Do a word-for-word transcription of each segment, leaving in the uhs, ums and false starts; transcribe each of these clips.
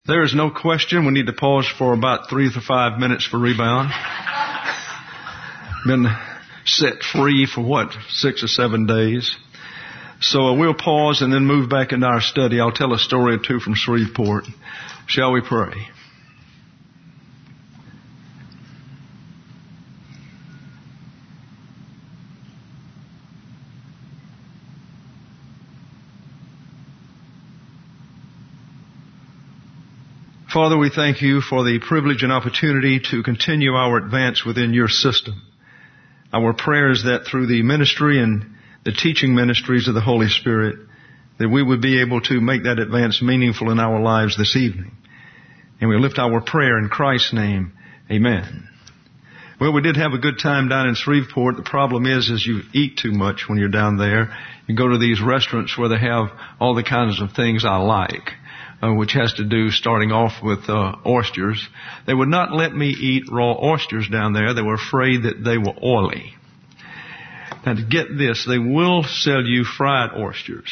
There is no question we need to pause for about three to five minutes for rebound. Been set free for what, six or seven days. So uh, we'll pause and then move back into our study. I'll tell a story or two from Shreveport. Shall we pray? Father, we thank you for the privilege and opportunity to continue our advance within your system. Our prayer is that through the ministry and the teaching ministries of the Holy Spirit, that we would be able to make that advance meaningful in our lives this evening. And we lift our prayer in Christ's name. Amen. Well, we did have a good time down in Shreveport. The problem is, is you eat too much when you're down there. You go to these restaurants where they have all the kinds of things I like. Uh, which has to do starting off with uh, oysters. They would not let me eat raw oysters down there. They were afraid that they were oily. Now to get this, they will sell you fried oysters.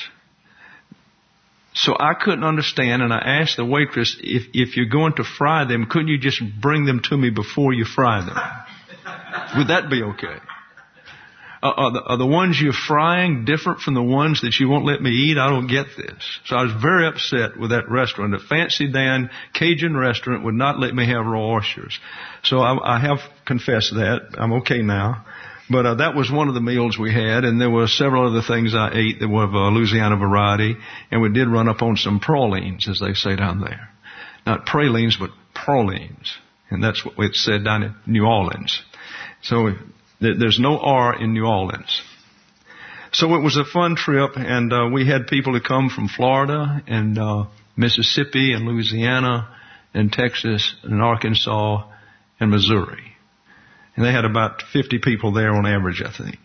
So I couldn't understand, and I asked the waitress, if, if you're going to fry them, couldn't you just bring them to me before you fry them? Would that be okay? Uh, are, the, are the ones you're frying different from the ones that you won't let me eat? I don't get this. So I was very upset with that restaurant. A Fancy Dan Cajun restaurant would not let me have raw oysters. So I, I have confessed that. I'm okay now. But uh, that was one of the meals we had, and there were several other things I ate that were of a Louisiana variety, and we did run up on some pralines, as they say down there. Not pralines, but pralines. And that's what it's said down in New Orleans. So there's no R in New Orleans. So it was a fun trip, and uh, we had people who come from Florida and uh, Mississippi and Louisiana and Texas and Arkansas and Missouri. And they had about fifty people there on average, I think.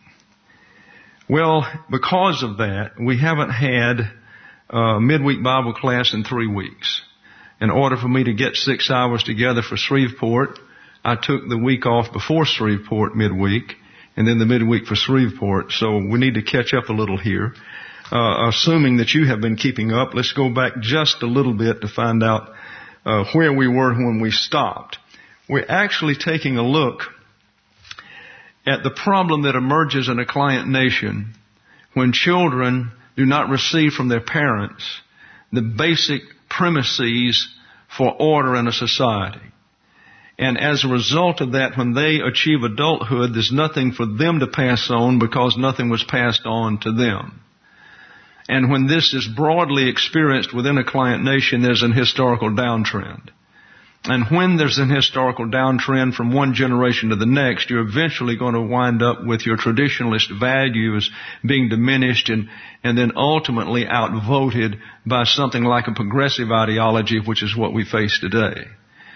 Well, because of that, we haven't had a midweek Bible class in three weeks. In order for me to get six hours together for Shreveport, I took the week off before Shreveport midweek, and then the midweek for Shreveport, so we need to catch up a little here. Uh, assuming that you have been keeping up, let's go back just a little bit to find out uh, where we were when we stopped. We're actually taking a look at the problem that emerges in a client nation when children do not receive from their parents the basic premises for order in a society. And as a result of that, when they achieve adulthood, there's nothing for them to pass on because nothing was passed on to them. And when this is broadly experienced within a client nation, there's an historical downtrend. And when there's an historical downtrend from one generation to the next, you're eventually going to wind up with your traditionalist values being diminished and, and then ultimately outvoted by something like a progressive ideology, which is what we face today.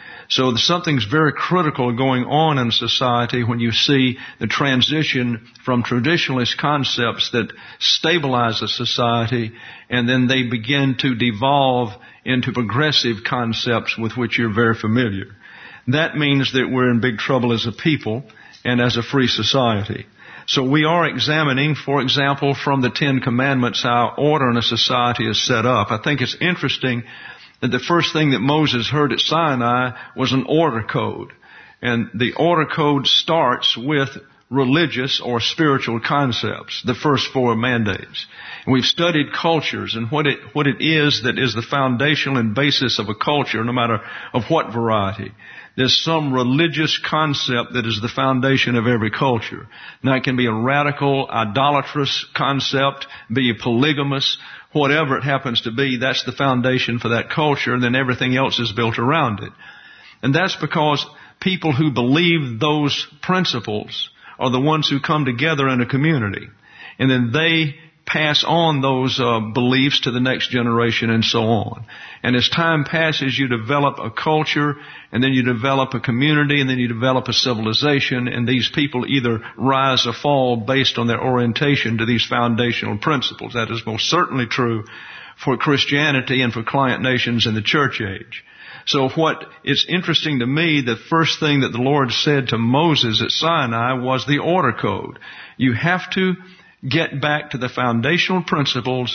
So something's very critical going on in society when you see the transition from traditionalist concepts that stabilize a society, and then they begin to devolve into progressive concepts with which you're very familiar. That means that we're in big trouble as a people and as a free society. So we are examining, for example, from the Ten Commandments, how order in a society is set up. I think it's interesting that the first thing that Moses heard at Sinai was an order code. And the order code starts with religious or spiritual concepts, the first four mandates. And we've studied cultures and what it, what it is that is the foundational and basis of a culture, no matter of what variety. There's some religious concept that is the foundation of every culture. Now it can be a radical, idolatrous concept, be polygamous, whatever it happens to be, that's the foundation for that culture, and then everything else is built around it. And that's because people who believe those principles are the ones who come together in a community. And then they pass on those uh, beliefs to the next generation and so on. And as time passes, you develop a culture, and then you develop a community, and then you develop a civilization, and these people either rise or fall based on their orientation to these foundational principles. That is most certainly true for Christianity and for client nations in the church age. So what is interesting to me, the first thing that the Lord said to Moses at Sinai was the order code. You have to get back to the foundational principles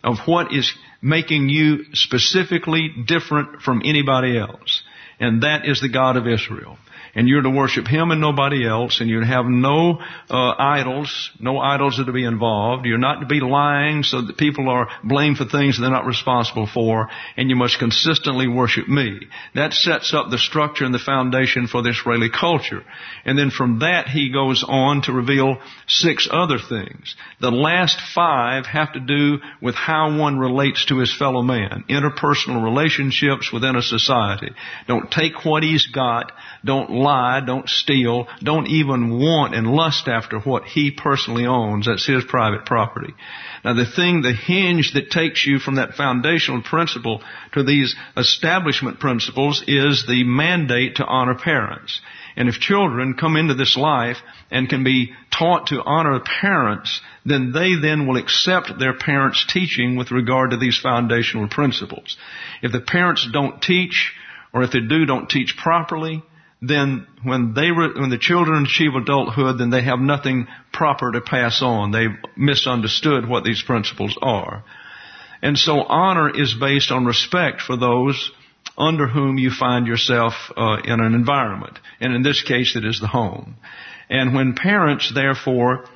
of what is making you specifically different from anybody else. And that is the God of Israel. And you're to worship Him and nobody else, and you're to have no uh, idols. No idols are to be involved. You're not to be lying so that people are blamed for things they're not responsible for, and you must consistently worship me. That sets up the structure and the foundation for the Israeli culture. And then from that he goes on to reveal six other things. The last five have to do with how one relates to his fellow man, interpersonal relationships within a society. Don't take what he's got. Don't lie, don't steal, don't even want and lust after what he personally owns. That's his private property. Now the thing, the hinge that takes you from that foundational principle to these establishment principles is the mandate to honor parents. And if children come into this life and can be taught to honor parents, then they then will accept their parents' teaching with regard to these foundational principles. If the parents don't teach, or if they do, don't teach properly, then when they when the children achieve adulthood, then they have nothing proper to pass on. They've misunderstood what these principles are. And so honor is based on respect for those under whom you find yourself uh, in an environment. And in this case, it is the home. And when parents, therefore,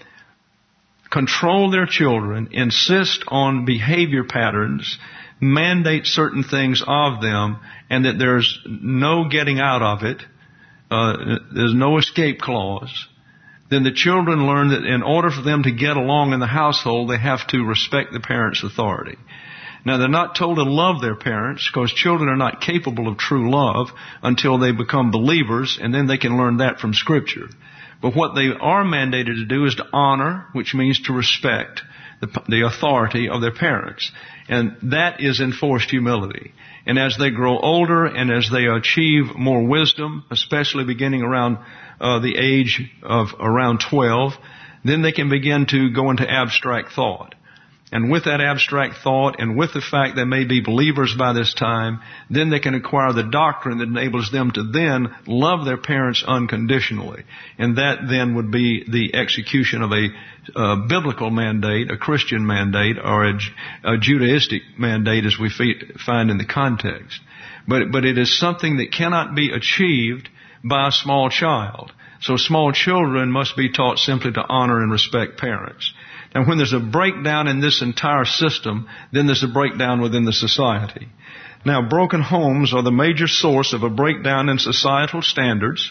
control their children, insist on behavior patterns, mandate certain things of them, and that there's no getting out of it, Uh, there's no escape clause, then the children learn that in order for them to get along in the household, they have to respect the parents' authority. Now, they're not told to love their parents, because children are not capable of true love until they become believers, and then they can learn that from Scripture. But what they are mandated to do is to honor, which means to respect the, the authority of their parents. And that is enforced humility. And as they grow older and as they achieve more wisdom, especially beginning around uh, the age of around twelve, then they can begin to go into abstract thought. And with that abstract thought and with the fact they may be believers by this time, then they can acquire the doctrine that enables them to then love their parents unconditionally. And that then would be the execution of a uh, biblical mandate, a Christian mandate, or a, a Judaistic mandate as we find in the context. But, but it is something that cannot be achieved by a small child. So small children must be taught simply to honor and respect parents. And when there's a breakdown in this entire system, then there's a breakdown within the society. Now, broken homes are the major source of a breakdown in societal standards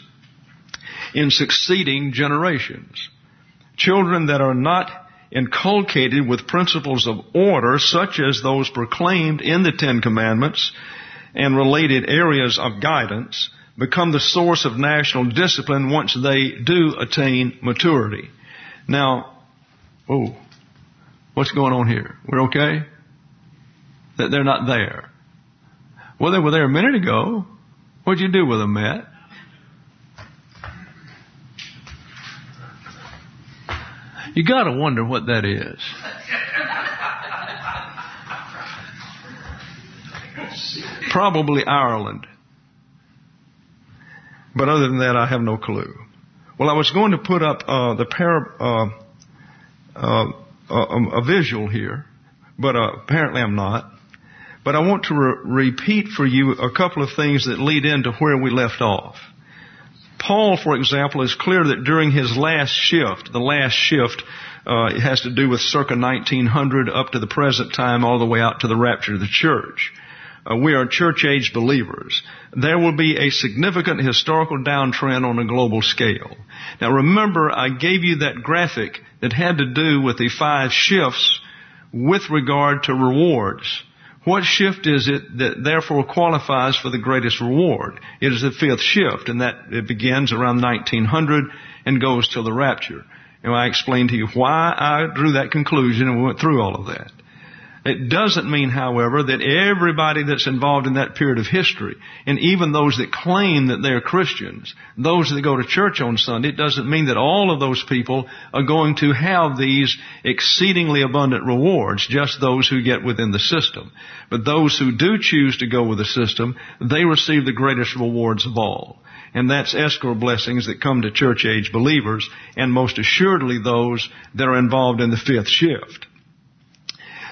in succeeding generations. Children that are not inculcated with principles of order, such as those proclaimed in the Ten Commandments and related areas of guidance, become the source of national discipline once they do attain maturity. Now, oh, what's going on here? We're okay? That they're not there. Well, they were there a minute ago. What'd you do with them, Matt? You gotta wonder what that is. Probably Ireland. But other than that, I have no clue. Well, I was going to put up uh, the pair. Uh, Uh, a, a visual here, but uh, apparently I'm not. But I want to re- repeat for you a couple of things that lead into where we left off. Paul, for example, is clear that during his last shift, the last shift uh, it has to do with circa nineteen hundred up to the present time, all the way out to the rapture of the church. Uh, we are church-age believers. There will be a significant historical downtrend on a global scale. Now remember, I gave you that graphic that had to do with the five shifts with regard to rewards. What shift is it that therefore qualifies for the greatest reward? It is the fifth shift, and that it begins around nineteen hundred and goes till the rapture. And I explained to you why I drew that conclusion, and we went through all of that. It doesn't mean, however, that everybody that's involved in that period of history, and even those that claim that they're Christians, those that go to church on Sunday, it doesn't mean that all of those people are going to have these exceedingly abundant rewards, just those who get within the system. But those who do choose to go with the system, they receive the greatest rewards of all. And that's escrow blessings that come to church-age believers, and most assuredly those that are involved in the fifth shift.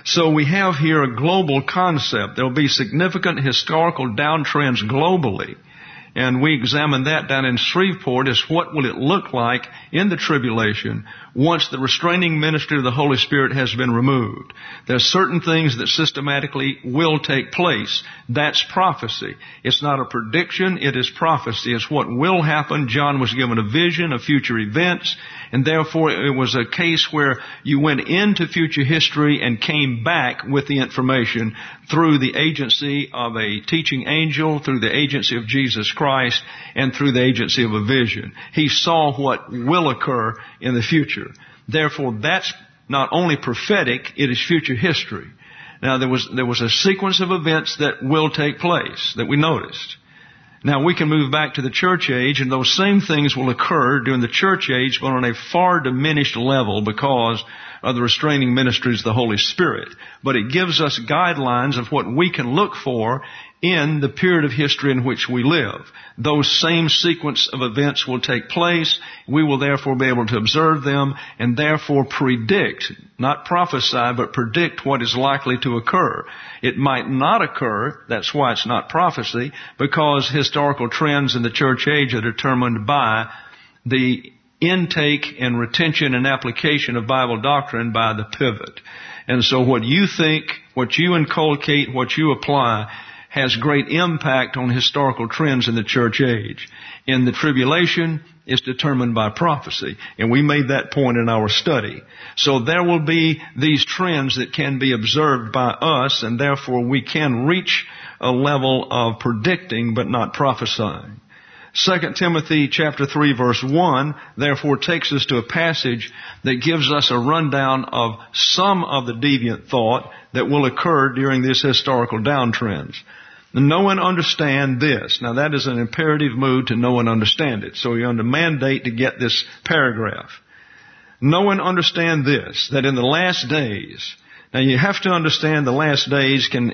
So we have here a global concept. There will be significant historical downtrends globally. And we examined that down in Shreveport as what will it look like in the tribulation once the restraining ministry of the Holy Spirit has been removed. There are certain things that systematically will take place. That's prophecy. It's not a prediction, it is prophecy. It's what will happen. John was given a vision of future events, and therefore it was a case where you went into future history and came back with the information through the agency of a teaching angel, through the agency of Jesus Christ, and through the agency of a vision. He saw what will occur in the future. Therefore, that's not only prophetic, it is future history. Now, there was, there was a sequence of events that will take place that we noticed. Now, we can move back to the church age, and those same things will occur during the church age, but on a far diminished level because of the restraining ministries of the Holy Spirit. But it gives us guidelines of what we can look for in the period of history in which we live. Those same sequence of events will take place. We will therefore be able to observe them and therefore predict, not prophesy, but predict what is likely to occur. It might not occur, that's why it's not prophecy, because historical trends in the church age are determined by the intake and retention and application of Bible doctrine by the pivot. And so what you think, what you inculcate, what you apply has great impact on historical trends in the church age. In the tribulation, it's determined by prophecy. And we made that point in our study. So there will be these trends that can be observed by us, and therefore we can reach a level of predicting but not prophesying. Second Timothy chapter three verse one therefore takes us to a passage that gives us a rundown of some of the deviant thought that will occur during these historical downtrends. Know and understand this. Now that is an imperative mood to know and understand it. So you're under mandate to get this paragraph. Know and understand this, that in the last days, now you have to understand the last days can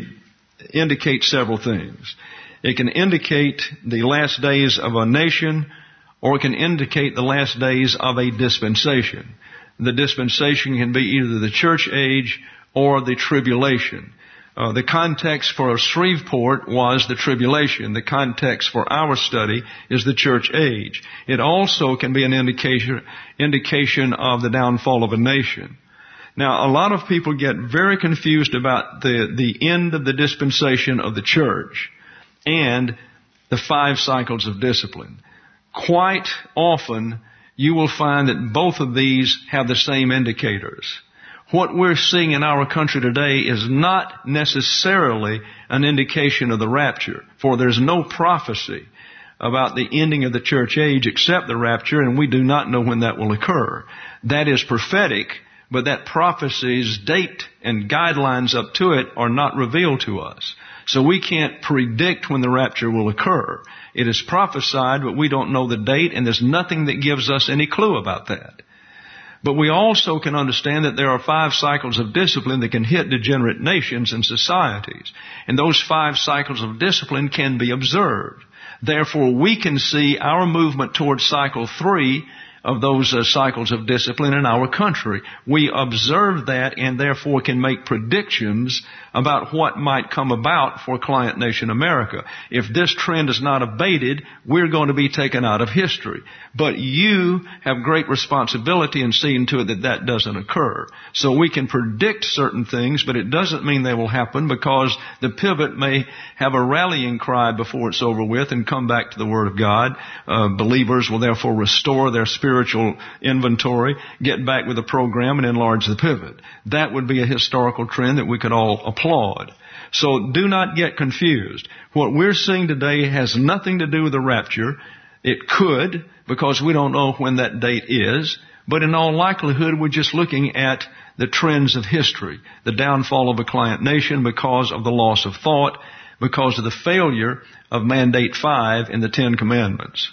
uh, indicate several things. It can indicate the last days of a nation, or it can indicate the last days of a dispensation. The dispensation can be either the church age or the tribulation. Uh, the context for Shreveport was the tribulation. The context for our study is the church age. It also can be an indication, indication of the downfall of a nation. Now, a lot of people get very confused about the, the end of the dispensation of the church and the five cycles of discipline. Quite often, you will find that both of these have the same indicators. What we're seeing in our country today is not necessarily an indication of the rapture, for there's no prophecy about the ending of the church age except the rapture, and we do not know when that will occur. That is prophetic, but that prophecy's date and guidelines up to it are not revealed to us. So we can't predict when the rapture will occur. It is prophesied, but we don't know the date, and there's nothing that gives us any clue about that. But we also can understand that there are five cycles of discipline that can hit degenerate nations and societies. And those five cycles of discipline can be observed. Therefore, we can see our movement towards cycle three of those uh, cycles of discipline in our country. We observe that and therefore can make predictions about what might come about for client nation America. If this trend is not abated, we're going to be taken out of history. But you have great responsibility in seeing to it that that doesn't occur. So we can predict certain things, but it doesn't mean they will happen, because the pivot may have a rallying cry before it's over with and come back to the Word of God. Uh, believers will therefore restore their spiritual inventory, get back with the program, and enlarge the pivot. That would be a historical trend that we could all applaud. So do not get confused. What we're seeing today has nothing to do with the rapture. It could, because we don't know when that date is, but in all likelihood we're just looking at the trends of history, the downfall of a client nation because of the loss of thought, because of the failure of Mandate five in the Ten Commandments.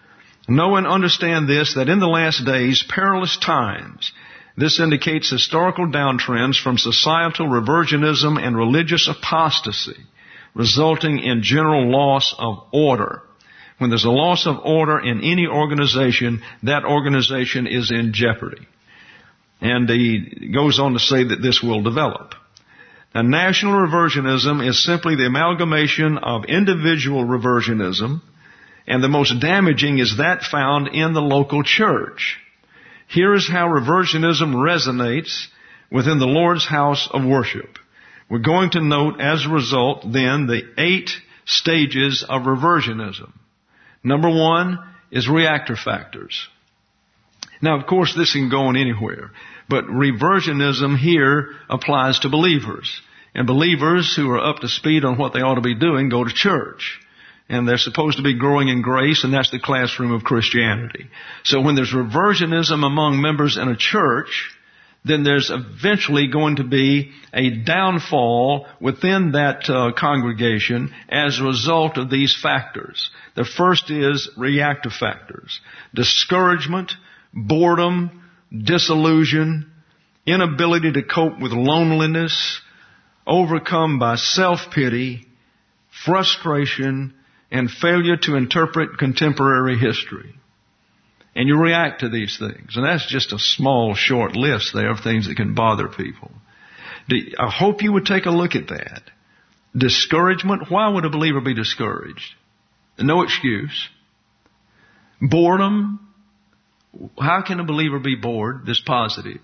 Know and understand this, that in the last days, perilous times. This indicates historical downtrends from societal reversionism and religious apostasy, resulting in general loss of order. When there's a loss of order in any organization, that organization is in jeopardy. And he goes on to say that this will develop. Now, national reversionism is simply the amalgamation of individual reversionism, and the most damaging is that found in the local church. Here is how reversionism resonates within the Lord's house of worship. We're going to note as a result then the eight stages of reversionism. Number one is reactor factors. Now, of course, this can go on anywhere, but reversionism here applies to believers. And believers who are up to speed on what they ought to be doing go to church. And they're supposed to be growing in grace, and that's the classroom of Christianity. So when there's reversionism among members in a church, then there's eventually going to be a downfall within that uh, congregation as a result of these factors. The first is reactive factors. Discouragement, boredom, disillusion, inability to cope with loneliness, overcome by self-pity, frustration, and failure to interpret contemporary history. And you react to these things. And that's just a small, short list there of things that can bother people. I hope you would take a look at that. Discouragement. Why would a believer be discouraged? No excuse. Boredom. How can a believer be bored that's positive?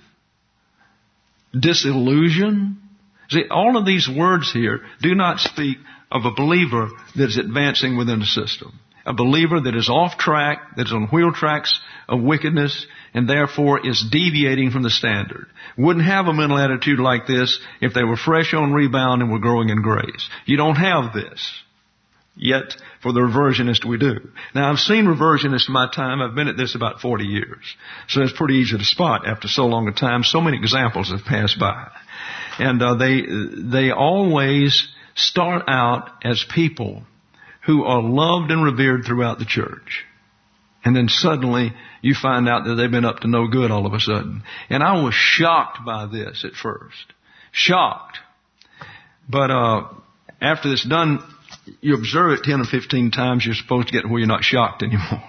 Disillusion. See, all of these words here do not speak of a believer that is advancing within the system. A believer that is off track, that is on wheel tracks of wickedness, and therefore is deviating from the standard. Wouldn't have a mental attitude like this if they were fresh on rebound and were growing in grace. You don't have this. Yet, for the reversionist, we do. Now, I've seen reversionists in my time. I've been at this about forty years. So it's pretty easy to spot after so long a time. So many examples have passed by. And uh, they they always start out as people who are loved and revered throughout the church. And then suddenly you find out that they've been up to no good all of a sudden. And I was shocked by this at first. Shocked. But uh after this done, you observe it ten or fifteen times, you're supposed to get where you're not shocked anymore.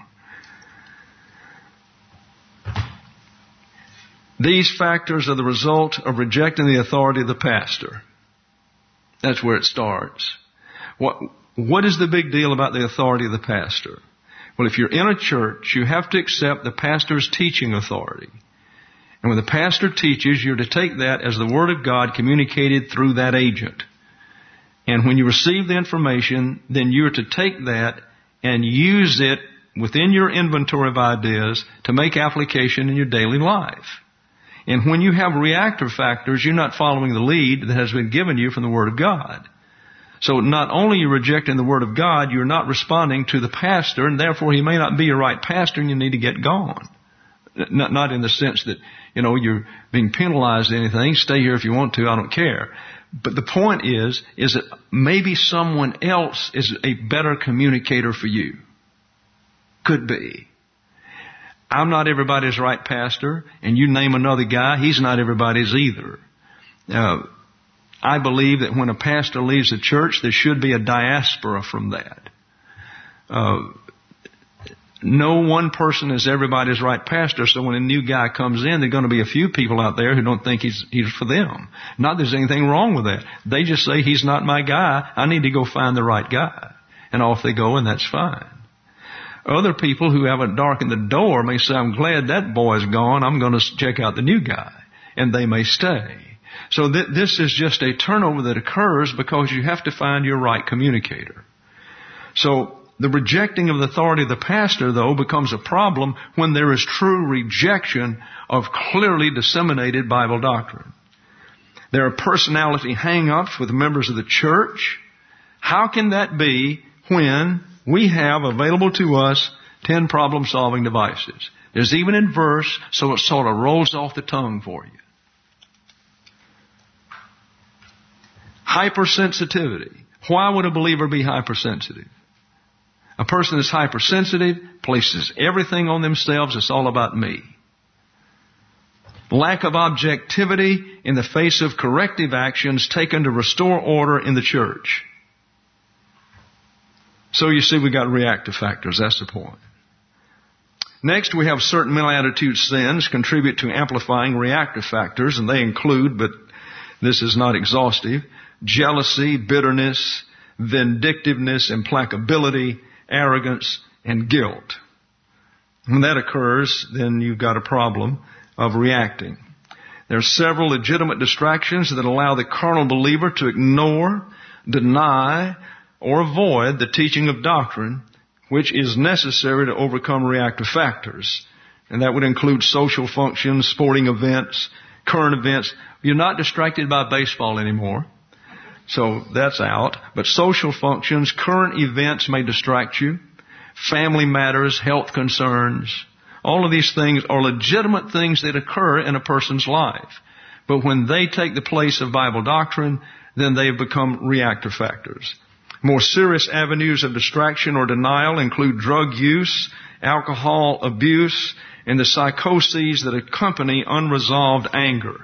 These factors are the result of rejecting the authority of the pastor. That's where it starts. What What is the big deal about the authority of the pastor? Well, if you're in a church, you have to accept the pastor's teaching authority. And when the pastor teaches, you're to take that as the Word of God communicated through that agent. And when you receive the information, then you're to take that and use it within your inventory of ideas to make application in your daily life. And when you have reactive factors, you're not following the lead that has been given you from the Word of God. So not only are you rejecting the Word of God, you're not responding to the pastor, and therefore he may not be your right pastor and you need to get gone. Not, not in the sense that, you know, you're being penalized or anything. Stay here if you want to, I don't care. But the point is, is that maybe someone else is a better communicator for you. Could be. I'm not everybody's right pastor, and you name another guy, he's not everybody's either. Uh, I believe that when a pastor leaves the church, there should be a diaspora from that. Uh, no one person is everybody's right pastor, so when a new guy comes in, there are going to be a few people out there who don't think he's, he's for them. Not that there's anything wrong with that. They just say, he's not my guy, I need to go find the right guy. And off they go, and that's fine. Other people who haven't darkened the door may say, I'm glad that boy's gone, I'm going to check out the new guy. And they may stay. So th- this is just a turnover that occurs because you have to find your right communicator. So the rejecting of the authority of the pastor, though, becomes a problem when there is true rejection of clearly disseminated Bible doctrine. There are personality hang-ups with members of the church. How can that be when we have available to us ten problem-solving devices? There's even in verse, so it sort of rolls off the tongue for you. Hypersensitivity. Why would a believer be hypersensitive? A person that's hypersensitive places everything on themselves. It's all about me. Lack of objectivity in the face of corrective actions taken to restore order in the church. So you see, we got reactive factors. That's the point. Next, we have certain mental attitude sins contribute to amplifying reactive factors, and they include, but this is not exhaustive, jealousy, bitterness, vindictiveness, implacability, arrogance, and guilt. When that occurs, then you've got a problem of reacting. There are several legitimate distractions that allow the carnal believer to ignore, deny, or avoid the teaching of doctrine, which is necessary to overcome reactive factors. And that would include social functions, sporting events, current events. You're not distracted by baseball anymore, so that's out. But social functions, current events may distract you. Family matters, health concerns. All of these things are legitimate things that occur in a person's life. But when they take the place of Bible doctrine, then they have become reactive factors. More serious avenues of distraction or denial include drug use, alcohol abuse, and the psychoses that accompany unresolved anger.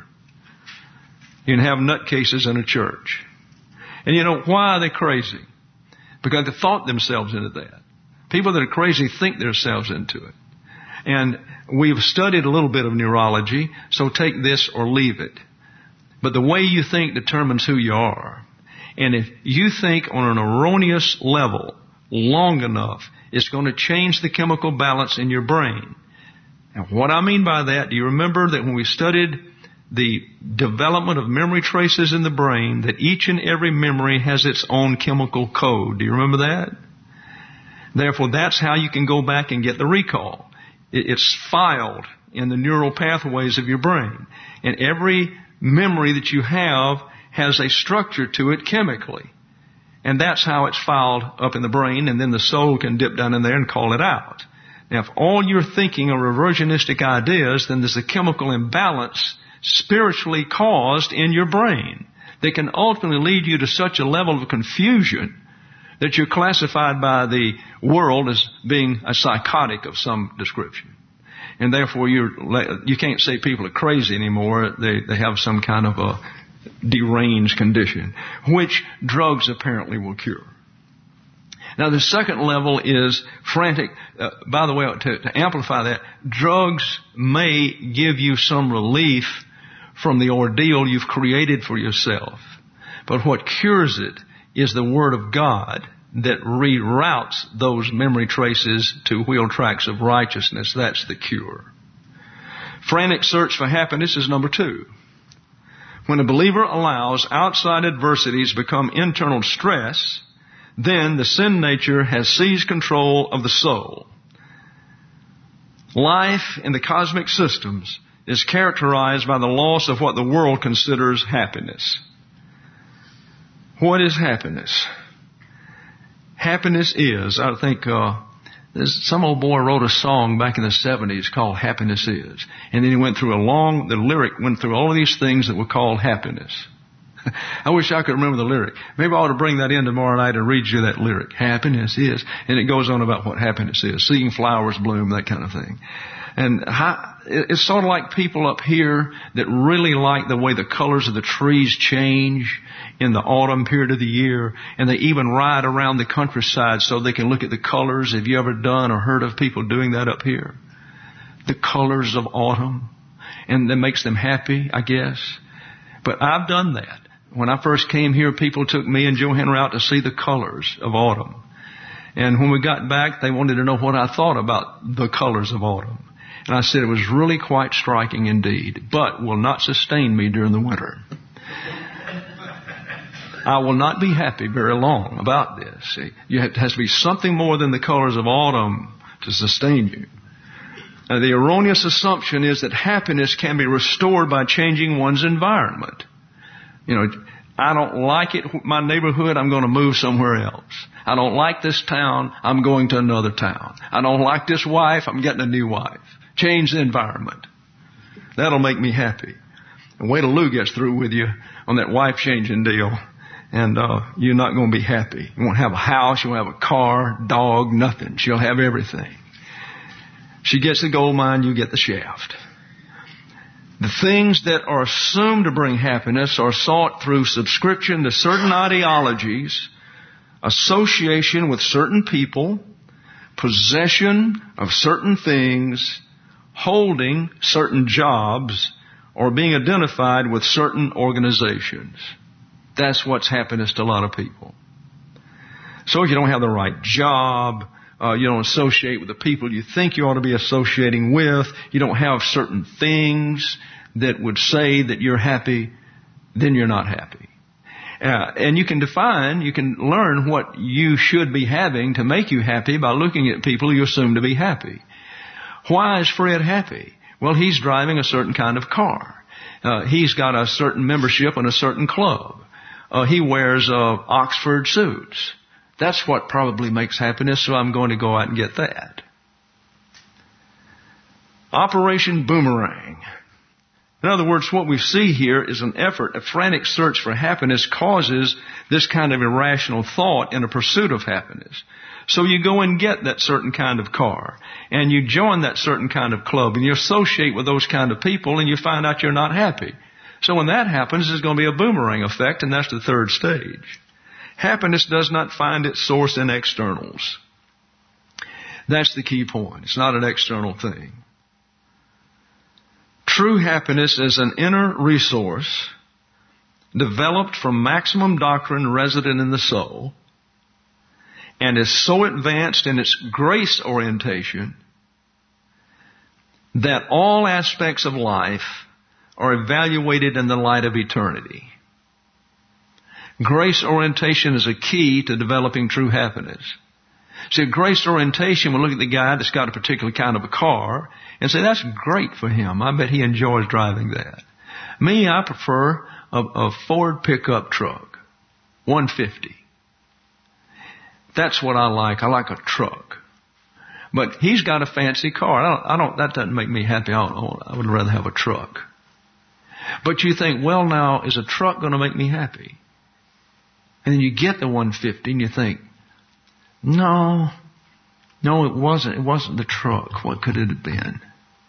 You can have nutcases in a church. And you know, why are they crazy? Because they thought themselves into that. People that are crazy think themselves into it. And we've studied a little bit of neurology, so take this or leave it. But the way you think determines who you are. And if you think on an erroneous level long enough, it's going to change the chemical balance in your brain. And what I mean by that, do you remember that when we studied the development of memory traces in the brain, that each and every memory has its own chemical code? Do you remember that? Therefore, that's how you can go back and get the recall. It's filed in the neural pathways of your brain. And every memory that you have has a structure to it chemically. And that's how it's filed up in the brain, and then the soul can dip down in there and call it out. Now, if all you're thinking are reversionistic ideas, then there's a chemical imbalance spiritually caused in your brain that can ultimately lead you to such a level of confusion that you're classified by the world as being a psychotic of some description. And therefore, you're, you can't say people are crazy anymore. They, they have some kind of a deranged condition, which drugs apparently will cure. Now, the second level is frantic. Uh, by the way, to, to amplify that, drugs may give you some relief from the ordeal you've created for yourself. But what cures it is the Word of God that reroutes those memory traces to wheel tracks of righteousness. That's the cure. Frantic search for happiness is number two. When a believer allows outside adversities become internal stress, then the sin nature has seized control of the soul. Life in the cosmic systems is characterized by the loss of what the world considers happiness. What is happiness? Happiness is, I think, uh, there's some old boy wrote a song back in the seventies called Happiness Is. And then he went through a long, the lyric went through all of these things that were called happiness. I wish I could remember the lyric. Maybe I ought to bring that in tomorrow night and read you that lyric. Happiness is. And it goes on about what happiness is. Seeing flowers bloom, that kind of thing. And how, it's sort of like people up here that really like the way the colors of the trees change in the autumn period of the year. And they even ride around the countryside so they can look at the colors. Have you ever done or heard of people doing that up here? The colors of autumn. And that makes them happy, I guess. But I've done that. When I first came here, people took me and Joe Henry out to see the colors of autumn. And when we got back, they wanted to know what I thought about the colors of autumn. And I said it was really quite striking indeed, but will not sustain me during the winter. I will not be happy very long about this. See, you have, it has to be something more than the colors of autumn to sustain you. Now, the erroneous assumption is that happiness can be restored by changing one's environment. You know, I don't like it, my neighborhood, I'm going to move somewhere else. I don't like this town, I'm going to another town. I don't like this wife, I'm getting a new wife. Change the environment. That'll make me happy. And wait till Lou gets through with you on that wife changing deal. And uh you're not going to be happy. You won't have a house, you won't have a car, dog, nothing. She'll have everything. She gets the gold mine, you get the shaft. The things that are assumed to bring happiness are sought through subscription to certain ideologies, association with certain people, possession of certain things, holding certain jobs, or being identified with certain organizations. That's what's happiness to a lot of people. So if you don't have the right job, uh, you don't associate with the people you think you ought to be associating with, you don't have certain things that would say that you're happy, then you're not happy. Uh, and you can define, you can learn what you should be having to make you happy by looking at people you assume to be happy. Why is Fred happy? Well, he's driving a certain kind of car. Uh, he's got a certain membership in a certain club. Uh, he wears uh, Oxford suits. That's what probably makes happiness, so I'm going to go out and get that. Operation Boomerang. In other words, what we see here is an effort, a frantic search for happiness causes this kind of irrational thought in a pursuit of happiness. So you go and get that certain kind of car, and you join that certain kind of club, and you associate with those kind of people, and you find out you're not happy. So when that happens, there's going to be a boomerang effect, and that's the third stage. Happiness does not find its source in externals. That's the key point. It's not an external thing. True happiness is an inner resource developed from maximum doctrine resident in the soul, and is so advanced in its grace orientation that all aspects of life are evaluated in the light of eternity. Grace orientation is a key to developing true happiness. See, grace orientation will look at the guy that's got a particular kind of a car and say, that's great for him. I bet he enjoys driving that. Me, I prefer a, a Ford pickup truck, one fifty. That's what I like. I like a truck. But he's got a fancy car. I don't, I don't, that doesn't make me happy. I, don't, I would rather have a truck. But you think, well, now, is a truck going to make me happy? And then you get the one fifty and you think, no, no, it wasn't. It wasn't the truck. What could it have been?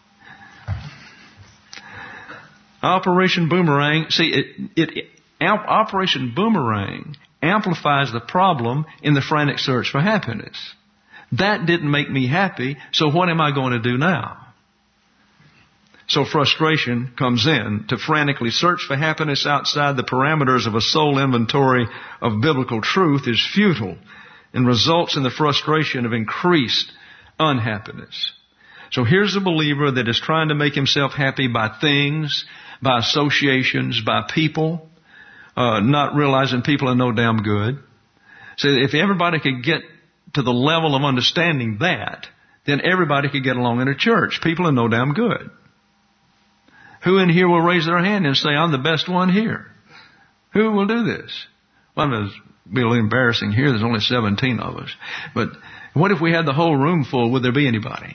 Operation Boomerang. See, it, it, it Operation Boomerang amplifies the problem in the frantic search for happiness. That didn't make me happy, so what am I going to do now? So frustration comes in. To frantically search for happiness outside the parameters of a soul inventory of biblical truth is futile and results in the frustration of increased unhappiness. So here's a believer that is trying to make himself happy by things, by associations, by people, uh, not realizing people are no damn good. So if everybody could get to the level of understanding that, then everybody could get along in a church. People are no damn good. Who in here will raise their hand and say, I'm the best one here? Who will do this? Well, it'll be a little embarrassing here. There's only seventeen of us. But what if we had the whole room full? Would there be anybody?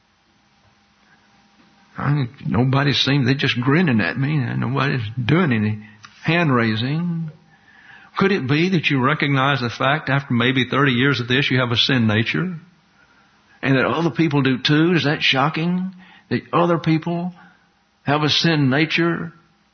I mean, nobody seemed, they're just grinning at me, and nobody's doing any hand raising. Could it be that you recognize the fact after maybe thirty years of this you have a sin nature? And that other people do too? Is that shocking? That other people have a sin nature?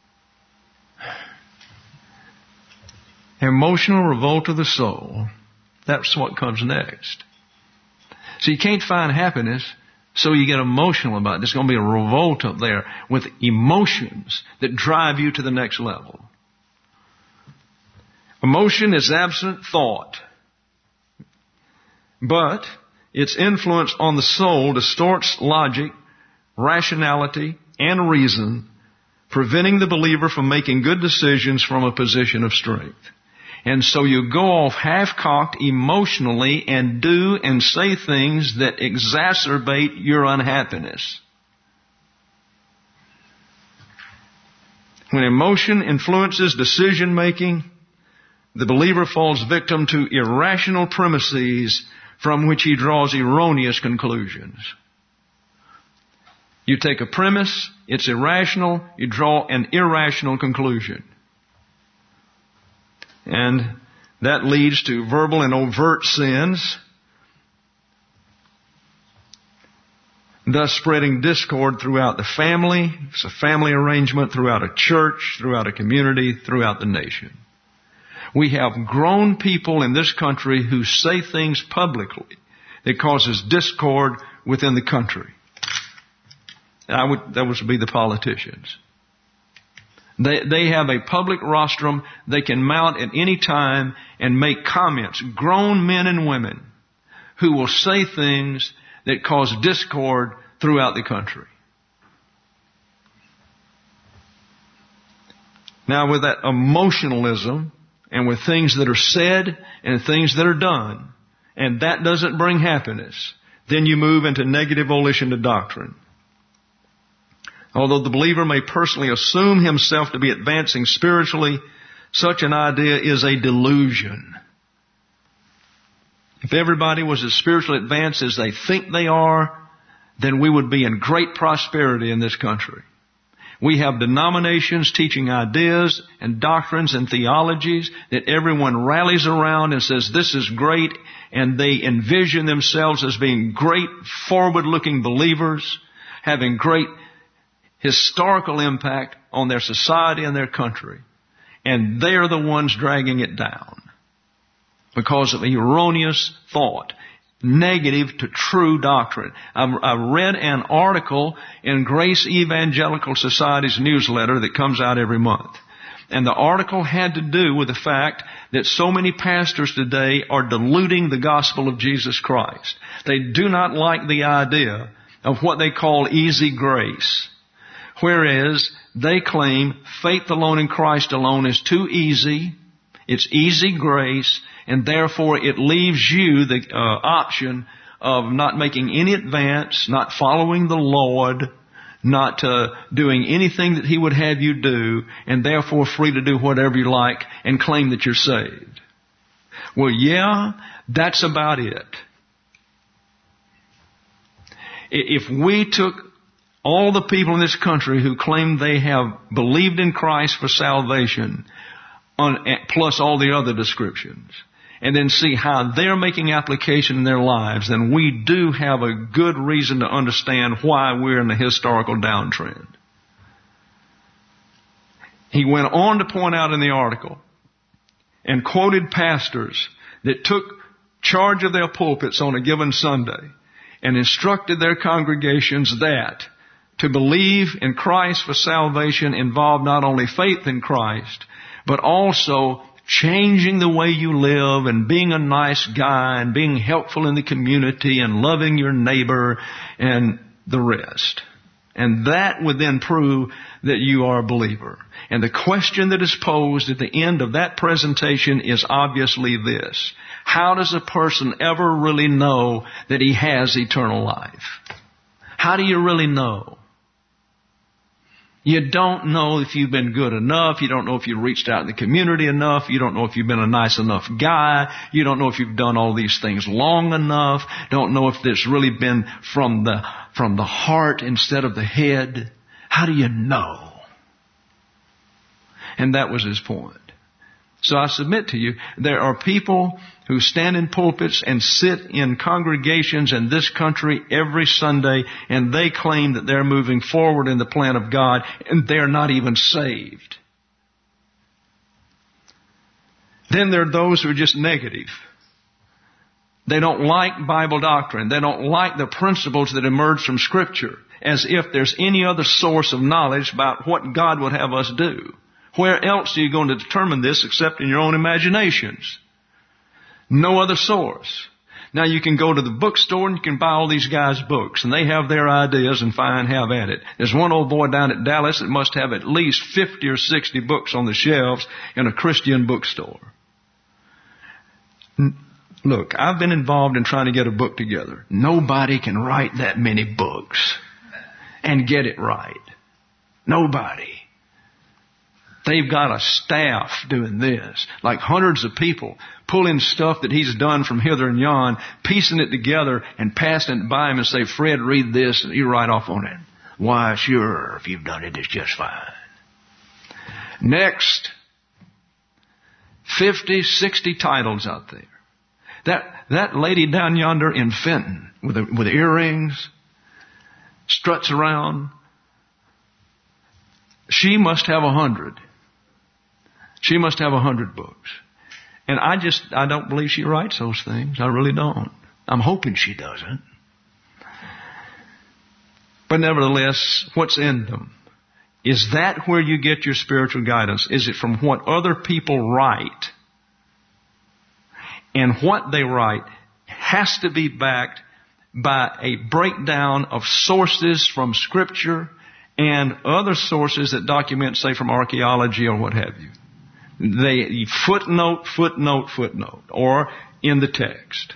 Emotional revolt of the soul. That's what comes next. So you can't find happiness, so you get emotional about it. There's going to be a revolt up there with emotions that drive you to the next level. Emotion is absent thought, but its influence on the soul distorts logic, rationality, and reason, preventing the believer from making good decisions from a position of strength. And so you go off half-cocked emotionally and do and say things that exacerbate your unhappiness. When emotion influences decision-making, the believer falls victim to irrational premises from which he draws erroneous conclusions. You take a premise, it's irrational, you draw an irrational conclusion. And that leads to verbal and overt sins, thus spreading discord throughout the family. It's a family arrangement, throughout a church, throughout a community, throughout the nation. We have grown people in this country who say things publicly that causes discord within the country. I would, that would be the politicians. They, they have a public rostrum they can mount at any time and make comments. Grown men and women who will say things that cause discord throughout the country. Now with that emotionalism and with things that are said and things that are done, and that doesn't bring happiness, then you move into negative volition to doctrine. Although the believer may personally assume himself to be advancing spiritually, such an idea is a delusion. If everybody was as spiritually advanced as they think they are, then we would be in great prosperity in this country. We have denominations teaching ideas and doctrines and theologies that everyone rallies around and says this is great, and they envision themselves as being great forward-looking believers, having great historical impact on their society and their country. And they're the ones dragging it down because of erroneous thought, negative to true doctrine. I read an article in Grace Evangelical Society's newsletter that comes out every month. And the article had to do with the fact that so many pastors today are diluting the gospel of Jesus Christ. They do not like the idea of what they call easy grace. Whereas they claim faith alone in Christ alone is too easy. It's easy grace, and therefore it leaves you the uh, option of not making any advance, not following the Lord, not uh, doing anything that He would have you do, and therefore free to do whatever you like and claim that you're saved. Well, yeah, that's about it. If we took all the people in this country who claim they have believed in Christ for salvation, on, plus all the other descriptions, and then see how they're making application in their lives, then we do have a good reason to understand why we're in the historical downtrend. He went on to point out in the article and quoted pastors that took charge of their pulpits on a given Sunday and instructed their congregations that to believe in Christ for salvation involved not only faith in Christ, but also changing the way you live and being a nice guy and being helpful in the community and loving your neighbor and the rest. And that would then prove that you are a believer. And the question that is posed at the end of that presentation is obviously this: how does a person ever really know that he has eternal life? How do you really know? You don't know if you've been good enough. You don't know if you reached out in the community enough. You don't know if you've been a nice enough guy. You don't know if you've done all these things long enough. Don't know if it's really been from the, from the heart instead of the head. How do you know? And that was his point. So I submit to you, there are people who stand in pulpits and sit in congregations in this country every Sunday, and they claim that they're moving forward in the plan of God, and they're not even saved. Then there are those who are just negative. They don't like Bible doctrine. They don't like the principles that emerge from Scripture, as if there's any other source of knowledge about what God would have us do. Where else are you going to determine this except in your own imaginations? No other source. Now you can go to the bookstore and you can buy all these guys' books, and they have their ideas, and fine, have at it. There's one old boy down at Dallas that must have at least fifty or sixty books on the shelves in a Christian bookstore. Look, I've been involved in trying to get a book together. Nobody can write that many books and get it right. Nobody. They've got a staff doing this, like hundreds of people pulling stuff that he's done from hither and yon, piecing it together and passing it by him and say, Fred, read this, and you write off on it. Why, sure, if you've done it, it's just fine. Next, fifty, sixty titles out there. That, that lady down yonder in Fenton with the, with the earrings, struts around, she must have a hundred. She must have a hundred books. And I just, I don't believe she writes those things. I really don't. I'm hoping she doesn't. But nevertheless, what's in them? Is that where you get your spiritual guidance? Is it from what other people write? And what they write has to be backed by a breakdown of sources from Scripture and other sources that document, say, from archaeology or what have you. They footnote, footnote, footnote, or in the text.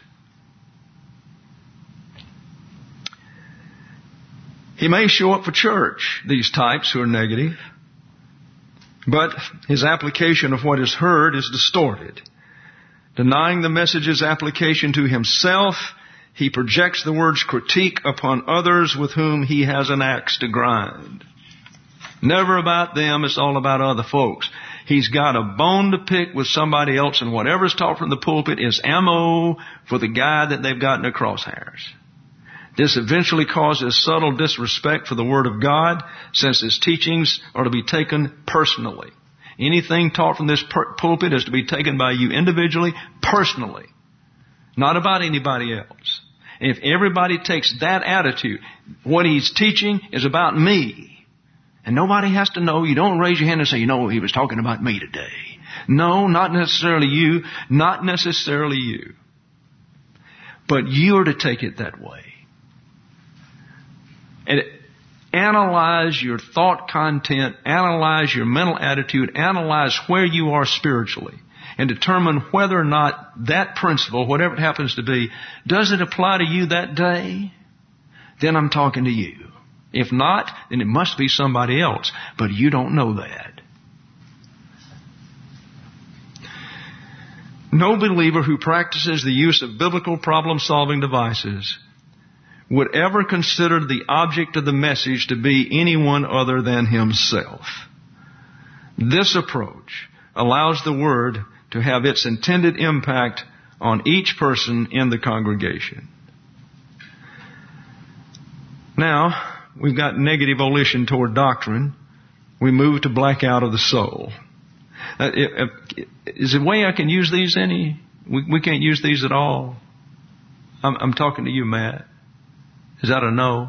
He may show up for church, these types who are negative, but his application of what is heard is distorted. Denying the message's application to himself, he projects the word's critique upon others with whom he has an axe to grind. Never about them, it's all about other folks. He's got a bone to pick with somebody else, and whatever's taught from the pulpit is ammo for the guy that they've got in their crosshairs. This eventually causes subtle disrespect for the Word of God, since His teachings are to be taken personally. Anything taught from this pulpit is to be taken by you individually, personally, not about anybody else. And if everybody takes that attitude, what he's teaching is about me, and nobody has to know. You don't raise your hand and say, you know, he was talking about me today. No, not necessarily you, not necessarily you. But you are to take it that way. And analyze your thought content, analyze your mental attitude, analyze where you are spiritually, and determine whether or not that principle, whatever it happens to be, does it apply to you that day? Then I'm talking to you. If not, then it must be somebody else. But you don't know that. No believer who practices the use of biblical problem-solving devices would ever consider the object of the message to be anyone other than himself. This approach allows the Word to have its intended impact on each person in the congregation. Now, we've got negative volition toward doctrine. We move to blackout of the soul. Uh, is there a way I can use these any? We, we can't use these at all. I'm, I'm talking to you, Matt. Is that a no?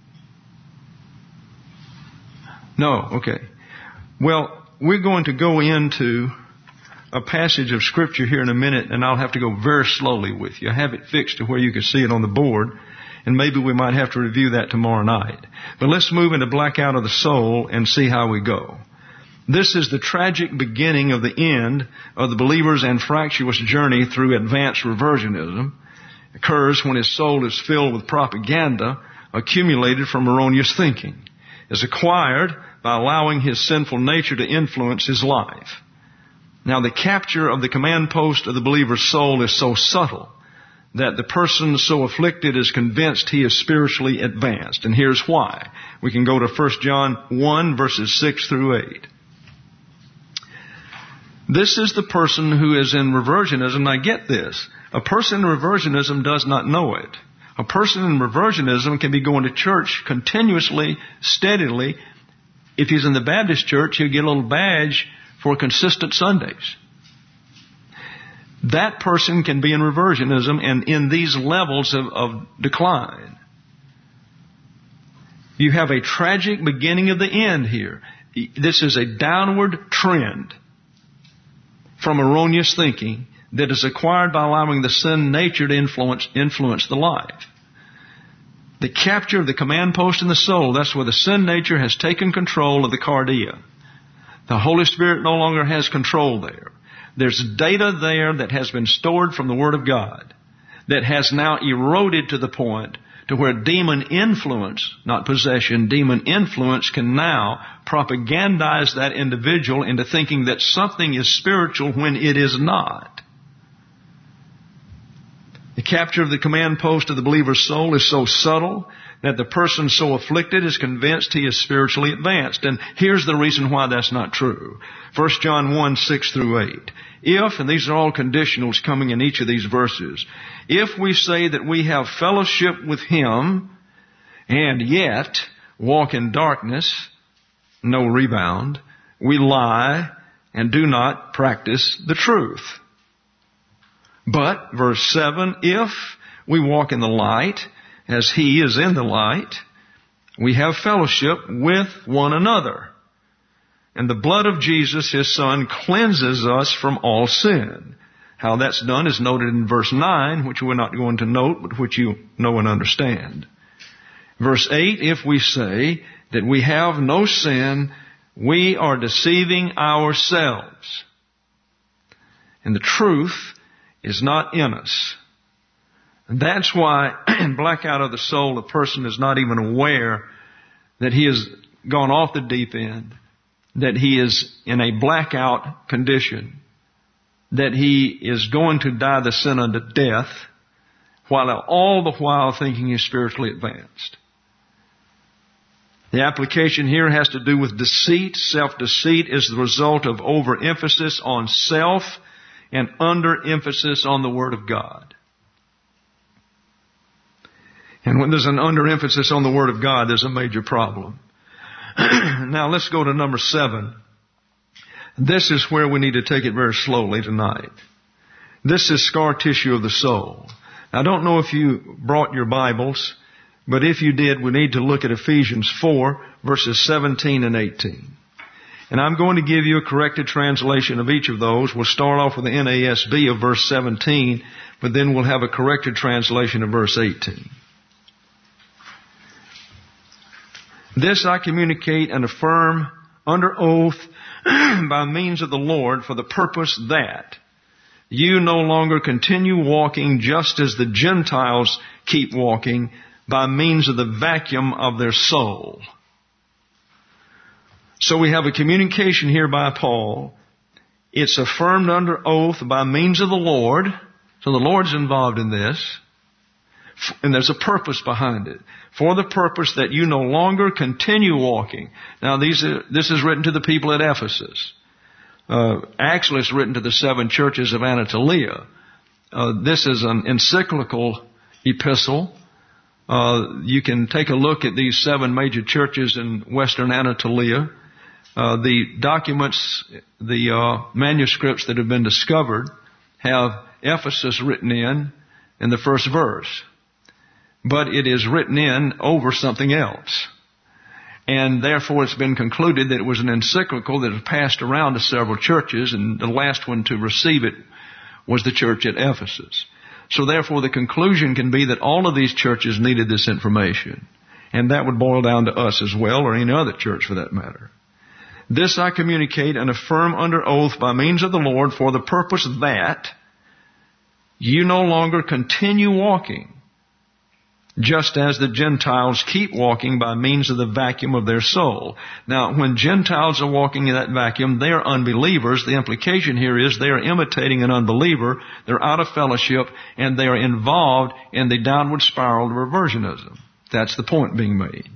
No, okay. Well, we're going to go into a passage of Scripture here in a minute, and I'll have to go very slowly with you. I have it fixed to where you can see it on the board, and maybe we might have to review that tomorrow night. But let's move into blackout of the soul and see how we go. This is the tragic beginning of the end of the believer's anfractuous journey through advanced reversionism. It occurs when his soul is filled with propaganda accumulated from erroneous thinking. It's acquired by allowing his sinful nature to influence his life. Now, the capture of the command post of the believer's soul is so subtle that the person so afflicted is convinced he is spiritually advanced. And here's why. We can go to First John one, verses six through eight. This is the person who is in reversionism. Now get this. A person in reversionism does not know it. A person in reversionism can be going to church continuously, steadily. If he's in the Baptist church, he'll get a little badge for consistent Sundays. That person can be in reversionism and in these levels of, of decline. You have a tragic beginning of the end here. This is a downward trend from erroneous thinking that is acquired by allowing the sin nature to influence, influence the life. The capture of the command post in the soul, that's where the sin nature has taken control of the cardia. The Holy Spirit no longer has control there. There's data there that has been stored from the Word of God that has now eroded to the point to where demon influence, not possession, demon influence can now propagandize that individual into thinking that something is spiritual when it is not. The capture of the command post of the believer's soul is so subtle that the person so afflicted is convinced he is spiritually advanced. And here's the reason why that's not true. First John one, six through eight. If, and these are all conditionals coming in each of these verses, if we say that we have fellowship with Him and yet walk in darkness, no rebound, we lie and do not practice the truth. But, verse seven, if we walk in the light as He is in the light. We have fellowship with one another. And the blood of Jesus, His Son, cleanses us from all sin. How that's done is noted in verse nine, which we're not going to note, but which you know and understand. Verse eight, if we say that we have no sin, we are deceiving ourselves. And the truth is not in us. And that's why in blackout of the soul, a person is not even aware that he has gone off the deep end, that he is in a blackout condition, that he is going to die the sin unto death, while all the while thinking he's spiritually advanced. The application here has to do with deceit. Self-deceit is the result of overemphasis on self and underemphasis on the Word of God. And when there's an underemphasis on the Word of God, there's a major problem. Now let's go to number seven. This is where we need to take it very slowly tonight. This is scar tissue of the soul. I don't know if you brought your Bibles, but if you did, we need to look at Ephesians four, verses seventeen and eighteen. And I'm going to give you a corrected translation of each of those. We'll start off with the N A S B of verse seventeen, but then we'll have a corrected translation of verse eighteen. This I communicate and affirm under oath by means of the Lord for the purpose that you no longer continue walking just as the Gentiles keep walking by means of the vacuum of their soul. So we have a communication here by Paul. It's affirmed under oath by means of the Lord. So the Lord's involved in this. And there's a purpose behind it. For the purpose that you no longer continue walking. Now these are, this is written to the people at Ephesus. Uh, actually it's written to the seven churches of Anatolia. Uh, this is an encyclical epistle. Uh, you can take a look at these seven major churches in Western Anatolia. Uh, the documents, the uh, manuscripts that have been discovered have Ephesus written in in the first verse. But it is written in over something else. And therefore it's been concluded that it was an encyclical that had passed around to several churches, and the last one to receive it was the church at Ephesus. So therefore the conclusion can be that all of these churches needed this information. And that would boil down to us as well, or any other church for that matter. This I communicate and affirm under oath by means of the Lord for the purpose that you no longer continue walking just as the Gentiles keep walking by means of the vacuum of their soul. Now, when Gentiles are walking in that vacuum, they are unbelievers. The implication here is they are imitating an unbeliever, they're out of fellowship, and they are involved in the downward spiral of reversionism. That's the point being made.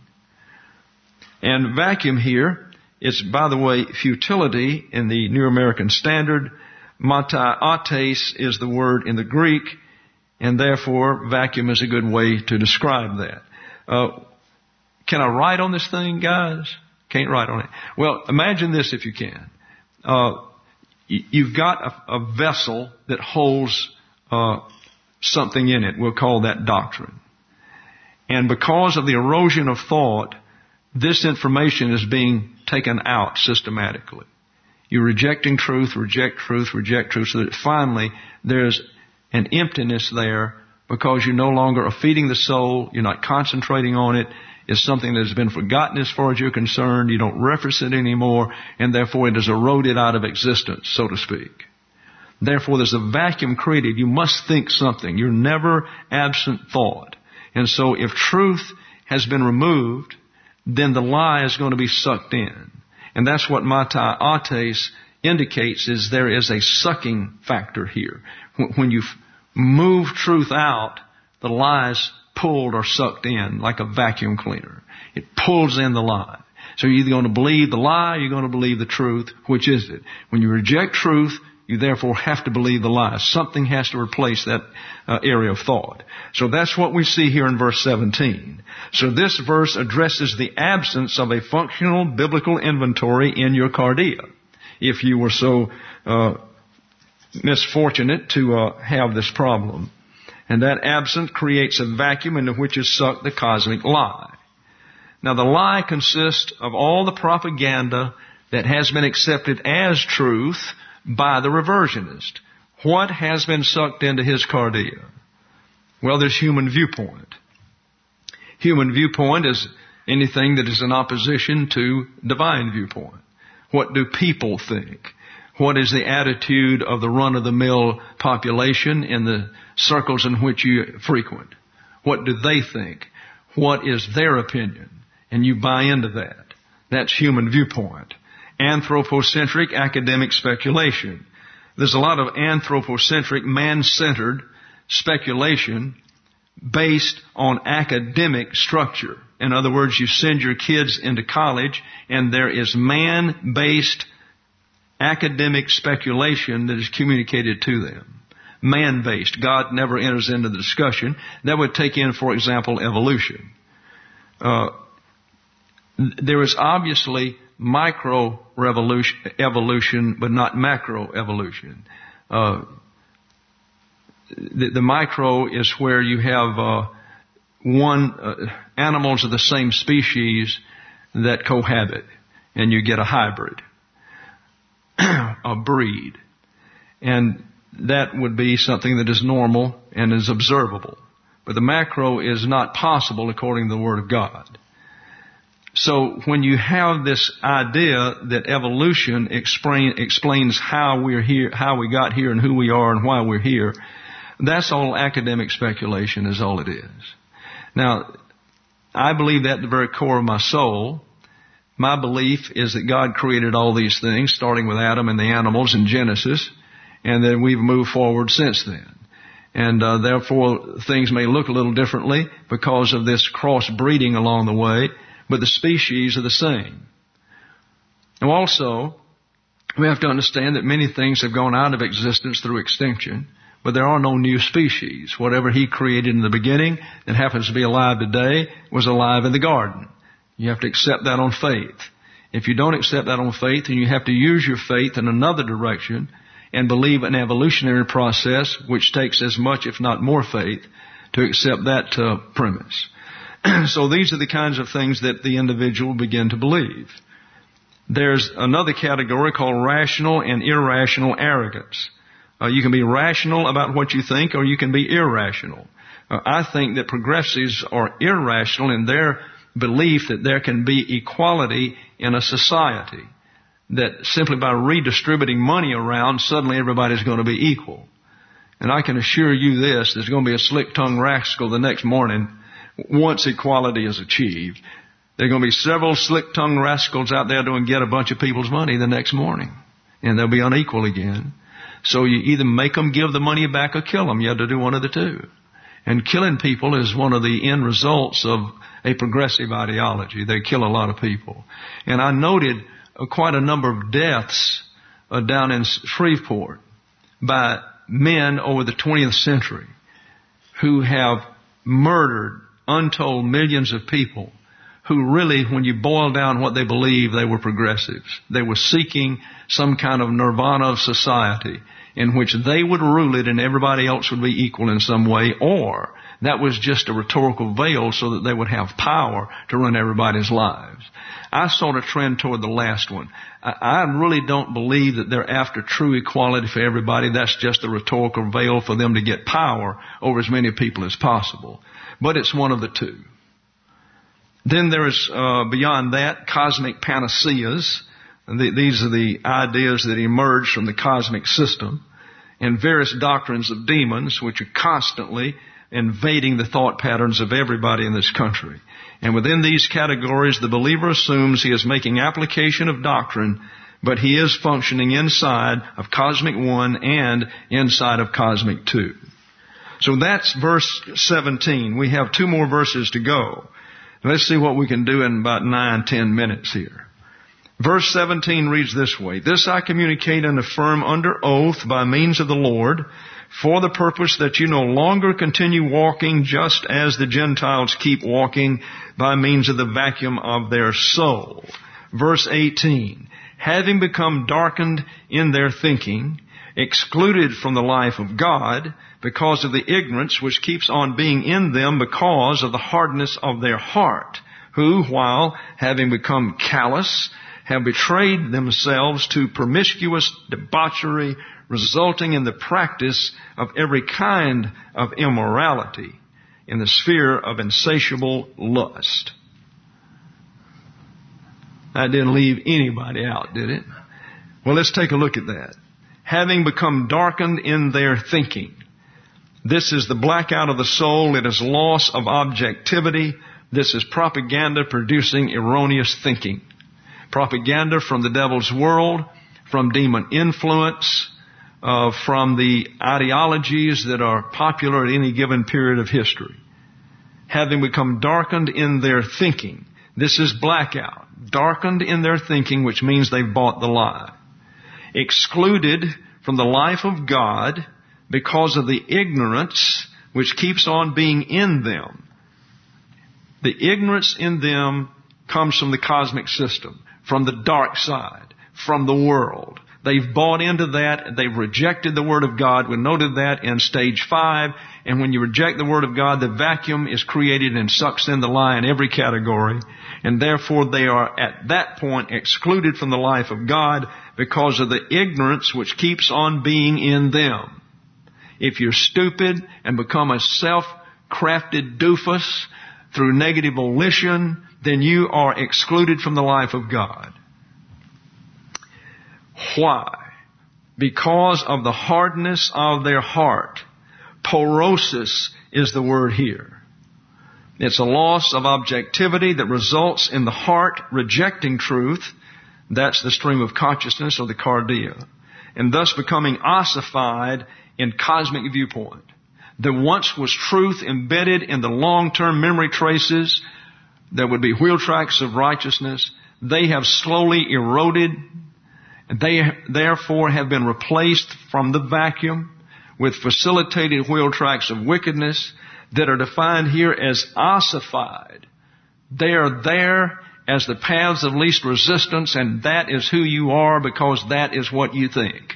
And vacuum here, it's, by the way, futility in the New American Standard. Mataiates is the word in the Greek, and therefore vacuum is a good way to describe that. Uh, can I write on this thing, guys? Can't write on it. Well, imagine this if you can. Uh, you've got a, a vessel that holds uh, something in it. We'll call that doctrine. And because of the erosion of thought, this information is being taken out systematically. You're rejecting truth, reject truth, reject truth, so that finally there's an emptiness there because you no longer are feeding the soul, you're not concentrating on it, it's something that has been forgotten as far as you're concerned, you don't reference it anymore, and therefore it is eroded out of existence, so to speak. Therefore there's a vacuum created. You must think something. You're never absent thought. And so if truth has been removed, then the lie is going to be sucked in. And that's what mataiates indicates, is there is a sucking factor here. When you move truth out, the lie is pulled or sucked in like a vacuum cleaner. It pulls in the lie. So you're either going to believe the lie or you're going to believe the truth. Which is it? When you reject truth, you therefore have to believe the lie. Something has to replace that uh, area of thought. So that's what we see here in verse seventeen. So this verse addresses the absence of a functional biblical inventory in your cardia. If you were so uh, misfortunate to uh, have this problem. And that absence creates a vacuum into which is sucked the cosmic lie. Now the lie consists of all the propaganda that has been accepted as truth by the reversionist. What has been sucked into his cardia? Well, there's human viewpoint. Human viewpoint is anything that is in opposition to divine viewpoint. What do people think? What is the attitude of the run-of-the-mill population in the circles in which you frequent? What do they think? What is their opinion? And you buy into that. That's human viewpoint. Anthropocentric academic speculation. There's a lot of anthropocentric, man-centered speculation based on academic structure. In other words, you send your kids into college and there is man-based academic speculation that is communicated to them. Man-based. God never enters into the discussion. That would take in, for example, evolution. Uh, there is obviously micro-revolution, evolution, but not macro-evolution. Uh, the, the micro is where you have uh, one uh, animals of the same species that cohabit, and you get a hybrid, a breed. And that would be something that is normal and is observable. But the macro is not possible according to the Word of God. So when you have this idea that evolution explain, explains how we're here, how we got here and who we are and why we're here, that's all academic speculation is all it is. Now, I believe that at the very core of my soul. My belief is that God created all these things, starting with Adam and the animals in Genesis, and then we've moved forward since then. And uh, therefore, things may look a little differently because of this cross-breeding along the way, but the species are the same. Now also, we have to understand that many things have gone out of existence through extinction, but there are no new species. Whatever He created in the beginning that happens to be alive today was alive in the garden. You have to accept that on faith. If you don't accept that on faith, then you have to use your faith in another direction and believe an evolutionary process which takes as much, if not more, faith to accept that uh, premise. So these are the kinds of things that the individual begin to believe. There's another category called rational and irrational arrogance. Uh, you can be rational about what you think, or you can be irrational. Uh, I think that progressives are irrational in their belief that there can be equality in a society. That simply by redistributing money around, suddenly everybody's going to be equal. And I can assure you this, there's going to be a slick-tongued rascal the next morning once equality is achieved. There are going to be several slick-tongued rascals out there doing get a bunch of people's money the next morning. And they'll be unequal again. So you either make them give the money back or kill them. You have to do one of the two. And killing people is one of the end results of a progressive ideology. They kill a lot of people. And I noted uh, quite a number of deaths uh, down in Shreveport by men over the twentieth century who have murdered untold millions of people who really, when you boil down what they believe, they were progressives. They were seeking some kind of nirvana of society in which they would rule it and everybody else would be equal in some way, or that was just a rhetorical veil so that they would have power to run everybody's lives. I sort of trend toward the last one. I, I really don't believe that they're after true equality for everybody. That's just a rhetorical veil for them to get power over as many people as possible. But it's one of the two. Then there is, uh, beyond that, cosmic panaceas. The, these are the ideas that emerge from the cosmic system, and various doctrines of demons, which are constantly invading the thought patterns of everybody in this country. And within these categories, the believer assumes he is making application of doctrine, but he is functioning inside of cosmic one and inside of cosmic two. So that's verse seventeen. We have two more verses to go. Let's see what we can do in about nine, ten minutes here. Verse seventeen reads this way: "This I communicate and affirm under oath by means of the Lord, for the purpose that you no longer continue walking just as the Gentiles keep walking by means of the vacuum of their soul." Verse eighteen, "Having become darkened in their thinking, excluded from the life of God because of the ignorance which keeps on being in them because of the hardness of their heart, who, while having become callous, have betrayed themselves to promiscuous debauchery, resulting in the practice of every kind of immorality in the sphere of insatiable lust. That didn't leave anybody out, did it? Well, let's take a look at that. Having become darkened in their thinking. This is the blackout of the soul. It is loss of objectivity. This is propaganda producing erroneous thinking. Propaganda from the devil's world, from demon influence, uh, from the ideologies that are popular at any given period of history. Having become darkened in their thinking. This is blackout. Darkened in their thinking, which means they've bought the lie. Excluded from the life of God because of the ignorance which keeps on being in them. The ignorance in them comes from the cosmic system, from the dark side, from the world. They've bought into that. They've rejected the Word of God. We noted that in stage five. And when you reject the Word of God, the vacuum is created and sucks in the lie in every category. And therefore they are at that point excluded from the life of God because of the ignorance which keeps on being in them. If you're stupid and become a self-crafted doofus through negative volition, then you are excluded from the life of God. Why? Because of the hardness of their heart. Porosis is the word here. It's a loss of objectivity that results in the heart rejecting truth. That's the stream of consciousness or the cardia. And thus becoming ossified in cosmic viewpoint. There once was truth embedded in the long-term memory traces. There would be wheel tracks of righteousness. They have slowly eroded. They therefore have been replaced from the vacuum with facilitated wheel tracks of wickedness that are defined here as ossified. They are there as the paths of least resistance, and that is who you are because that is what you think.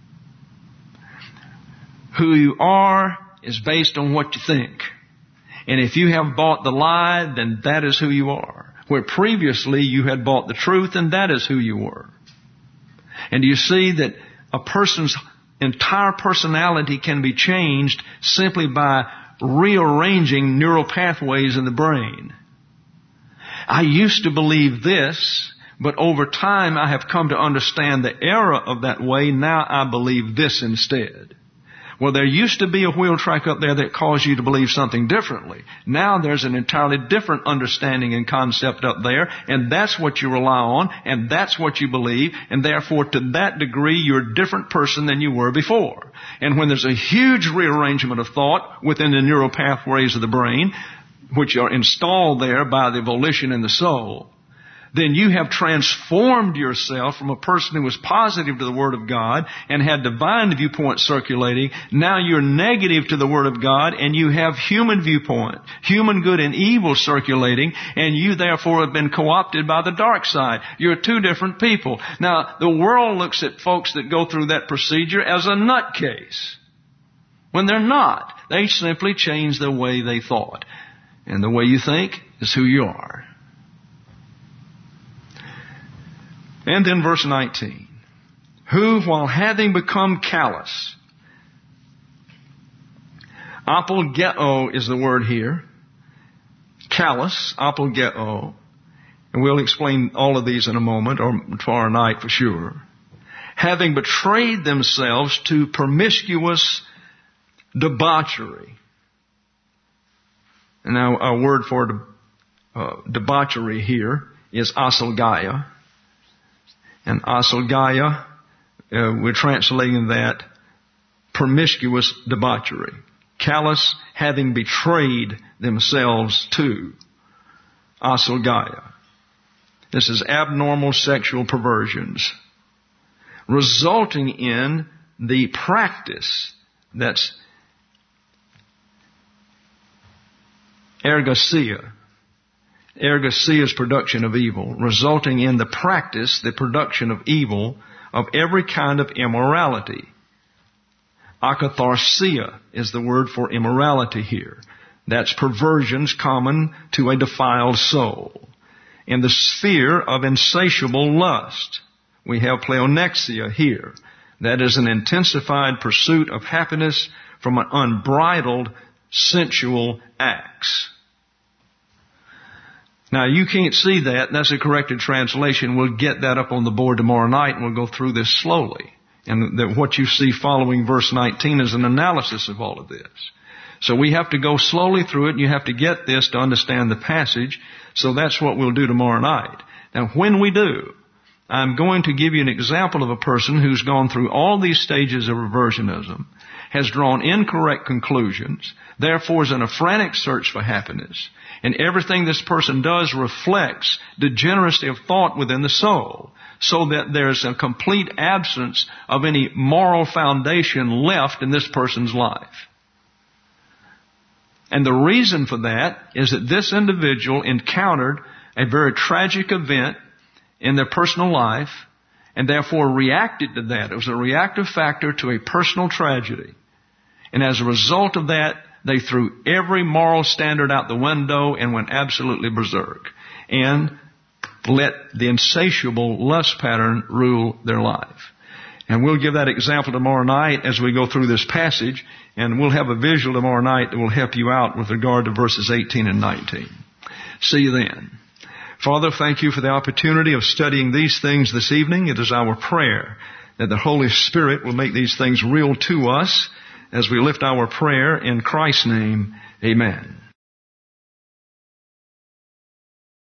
Who you are is based on what you think. And if you have bought the lie, then that is who you are. Where previously you had bought the truth, and that is who you were. And you see that a person's entire personality can be changed simply by rearranging neural pathways in the brain. I used to believe this, but over time I have come to understand the error of that way. Now I believe this instead. Well, there used to be a wheel track up there that caused you to believe something differently. Now there's an entirely different understanding and concept up there, and that's what you rely on, and that's what you believe, and therefore to that degree you're a different person than you were before. And when there's a huge rearrangement of thought within the neural pathways of the brain, which are installed there by the volition in the soul, then you have transformed yourself from a person who was positive to the Word of God and had divine viewpoint circulating. Now you're negative to the Word of God and you have human viewpoint, human good and evil circulating, and you therefore have been co-opted by the dark side. You're two different people. Now, the world looks at folks that go through that procedure as a nutcase, when they're not. They simply change the way they thought. And the way you think is who you are. And then verse nineteen. Who, while having become callous. Apolgeo is the word here. Callous, apolgeo. And we'll explain all of these in a moment, or tomorrow night for sure. Having betrayed themselves to promiscuous debauchery. And now our word for de, uh, debauchery here is asalgaya. And asalgaya, uh, we're translating that promiscuous debauchery. Callous, having betrayed themselves to asalgaya. This is abnormal sexual perversions, resulting in the practice that's ergosia. Ergosia's production of evil, resulting in the practice, the production of evil, of every kind of immorality. Akatharsia is the word for immorality here. That's perversions common to a defiled soul. In the sphere of insatiable lust, we have pleonexia here. That is an intensified pursuit of happiness from an unbridled sensual acts. Now, you can't see that. That's a corrected translation. We'll get that up on the board tomorrow night, and we'll go through this slowly. And that what you see following verse nineteen is an analysis of all of this. So we have to go slowly through it, and you have to get this to understand the passage. So that's what we'll do tomorrow night. Now, when we do, I'm going to give you an example of a person who's gone through all these stages of reversionism, has drawn incorrect conclusions, therefore is in a frantic search for happiness, and everything this person does reflects degeneracy of thought within the soul, so that there's a complete absence of any moral foundation left in this person's life. And the reason for that is that this individual encountered a very tragic event in their personal life and therefore reacted to that. It was a reactive factor to a personal tragedy. And as a result of that, they threw every moral standard out the window and went absolutely berserk and let the insatiable lust pattern rule their life. And we'll give that example tomorrow night as we go through this passage, and we'll have a visual tomorrow night that will help you out with regard to verses eighteen and nineteen. See you then. Father, thank you for the opportunity of studying these things this evening. It is our prayer that the Holy Spirit will make these things real to us as we lift our prayer in Christ's name. Amen.